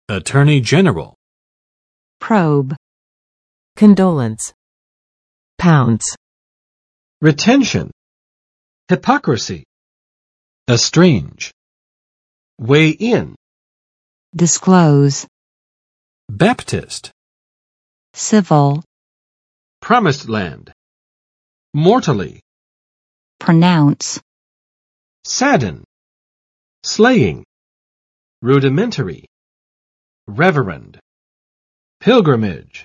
Attorney General. probe, condolence, pounce, retention, hypocrisy, Estrange. weigh in, disclose, Baptist. civil, promised land, mortally, pronounce, sadden, slaying, rudimentary, reverend, pilgrimage.